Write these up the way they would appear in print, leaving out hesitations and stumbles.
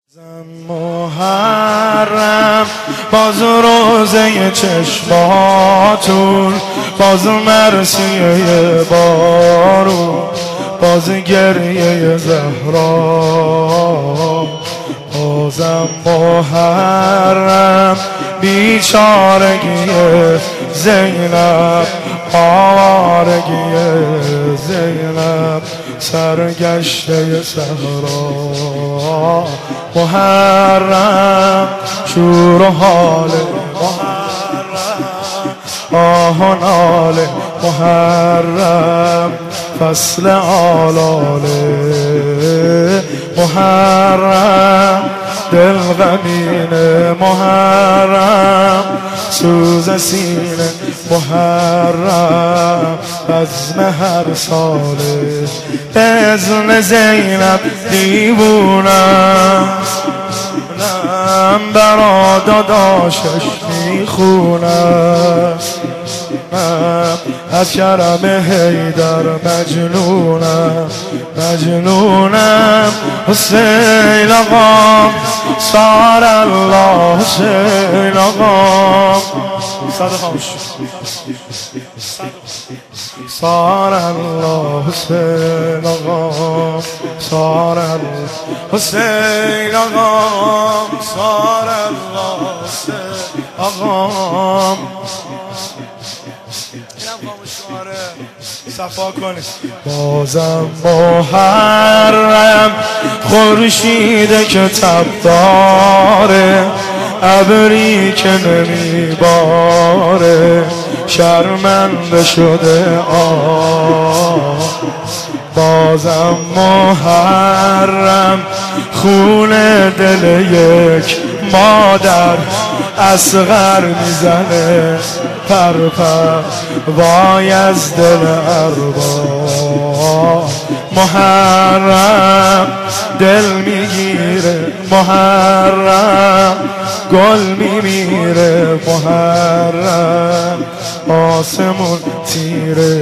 محرم باز روزه چشماتون، باز مرسیه بارون، باز گریه زهرا، بازم محرم بیچارگی زینب، آوارگی زینب، سرگشته صحرا. محرم شور و حال محرم، آه و ناله محرم، فصل آلاله محرم، دل غمینه محرم، سوز سینه محرم، بزم هر ساله بزم زینب دیوونم، برا داداشش میخونم، از کرم حیدر مجنونم، مجنونم. حسین آقا سار الله، حسین آقا صد خاموش، سار الله، حسین آقا سار الله، حسین آقا سار الله، حسین آقا. صفا کنید. بازم محرم خورشید که تب داره، ابری که نمیباره، شرمنده شده بازم محرم خون دل یک مادر اصغر میزنه پرپر، وای از دل ارباب. محرم دل میگیره محرم، گل میمیره محرم، آسمون تیره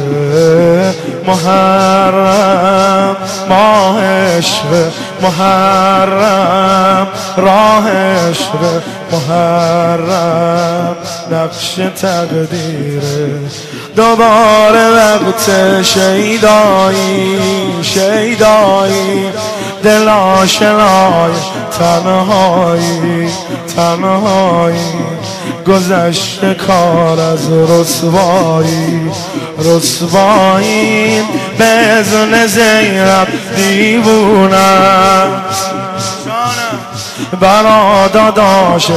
محرم، ماه عشق محرم، راه عشق محرم، نقش تقدیره. دوباره وقت شیدایی، شیدایی، دل آشنای تنهایی، تنهایی، گذشته کار از رسوایی، رسوایی، به اذن زینب دیوونم، برا داداشت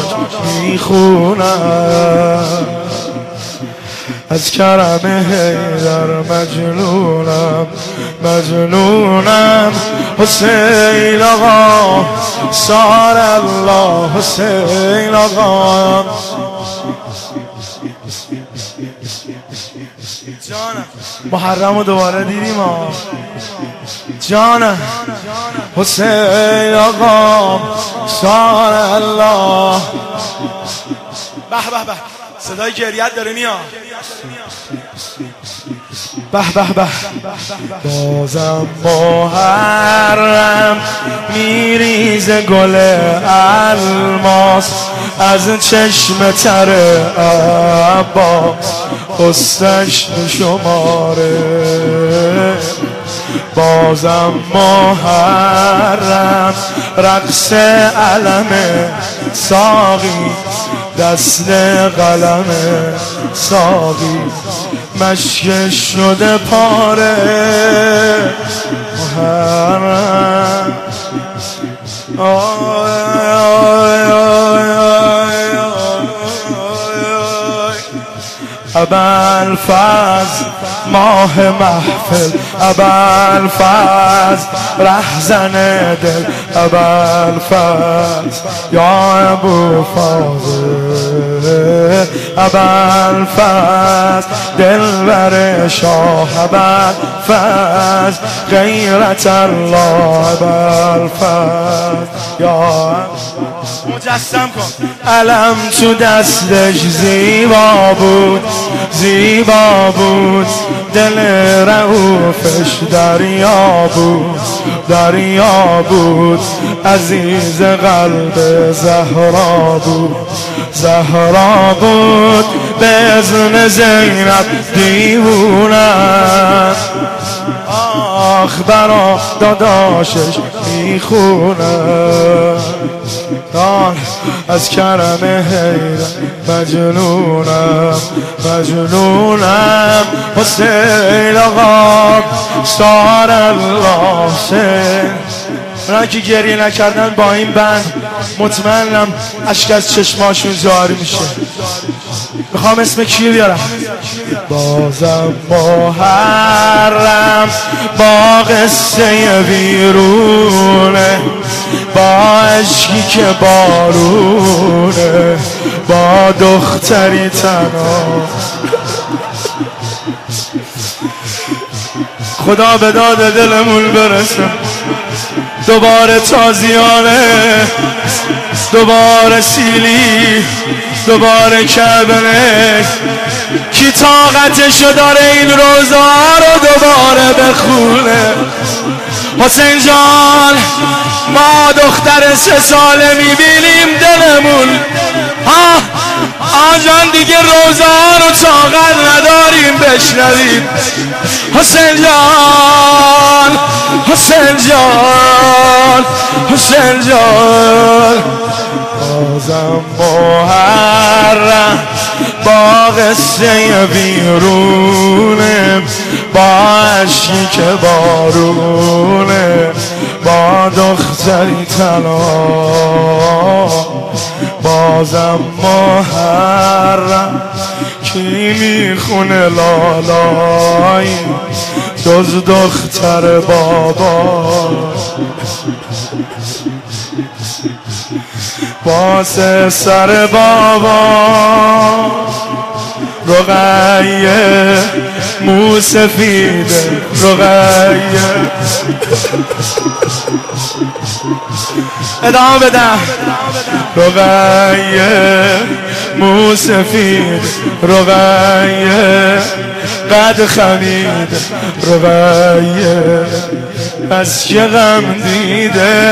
میخونم، از کرم حیدر مجنونم، مجنونم. حسین آقا سار الله، حسین آقا جانم. محرم رو دوباره دیدیم جانم. حسین آقا سار الله. به به به، صدای گریت داره میاد. به به به. بازم محرم میریزه گل الماس از چشم تر عباس، حسنش شماره. بازم محرم رقص علم ساقی، دست قلم ساقی، مشکش شده پاره محرم. ابوالفضل ماه محفل، ابوالفضل رهزن دل، ابوالفضل یا ابوالفضل، ابوالفضل دلبر شاه، ابوالفضل غیرت الله، ابوالفضل یا مجسم کن. علم تو دستش زیبا بود، زیبا بود، دل رؤوفش دریا بود، دریا بود، عزیز قلب زهرا بود، زهرا بود، به اذن زینب دیوونه. آخ برا داداشش میخونه، از کرم حیرت مجنونم، مجنونم. حسین آقا سار الله حسین. اونایی که گریه نکردن با این بند مطمئنم اشک از چشماشون جاری میشه. میخوام اسم کی بیارم؟ بازم محرم با قصه ویرونه، با عشقی که بارونه، با دختری تنها. خدا به داد دلمون برسه، دوباره تازیانه، دوباره سیلی، دوباره کبنه. کی طاقتشو داره این روزا رو دوباره بخونه؟ حسین جان ما دختر 3 ساله میبینیم دلمون آجان دیگه روزا رو طاقت نداریم بشنویم. حسین جان، حسین جان، حسین جان. بازم محرم با قصه بیرونه، با عشقی که بارونه، با دختری تنها. بازم محرم کی میخونه لالایی جز دختر بابا؟ واسه سر بابا رقیه موسفیده، رقیه. ادامه بدم. رقیه موسفید، رقیه قد خمید، رقیه از که غم دیده،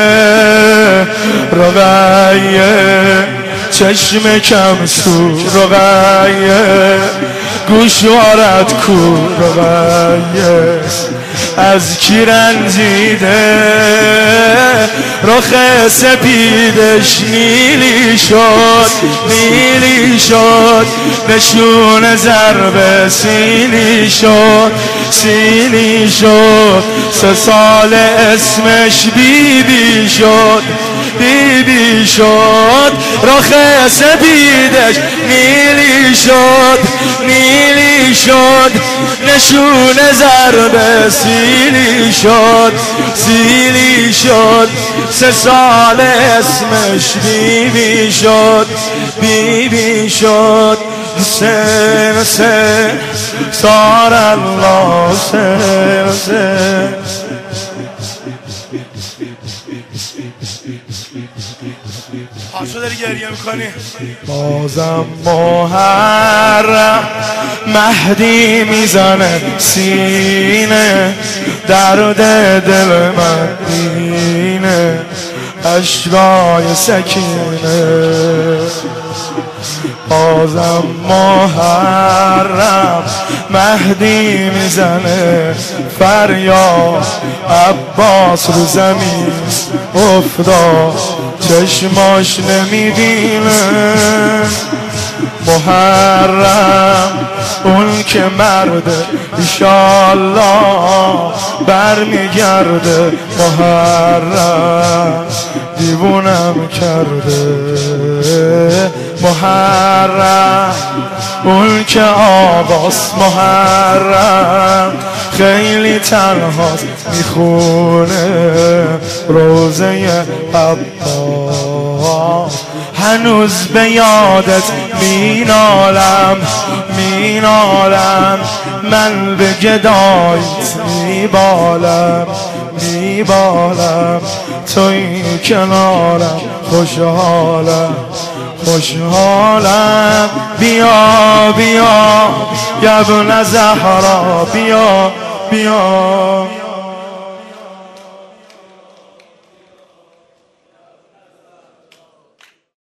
رقیه چشم کم سو، رقیه گوشوارت کو، رقیه از کی رنجیده، رخ سپیدش نیلی شد، نیلی شد، نشون ضرب سیلی شد، سیلی شد. 3 سال اسمش بیبی شد، بیبی شد، رخ سپیدش نیلی شد، نیلی شد، نشون ضرب سیلی شد، سیلی شد. 3 سال اسمش بیبی شد، بیبی شد. حسین حسین سار الله حسین حسین. پاشو داری گریه میکنی. بازم محرم مهدی میزنه سینه، درد دل من اینه، اشکای سکینه. بازم محرم مهدی میزنه فریاد، عباس رو زمین افتاد چشماش نمیبینه. محرم اون که مرده ایشالله برمیگرده، محرم دیوونم کرده. محرم اون که آقاست، محرم خیلی تنهاست میخونه روزه عباس. هنوز به یادت مینالم، مینالم، من به گدایت میبالم، میبالم. توی کنارم خوشحالم خوشحالم بیا بیا یا ابن زهرا بیا بیا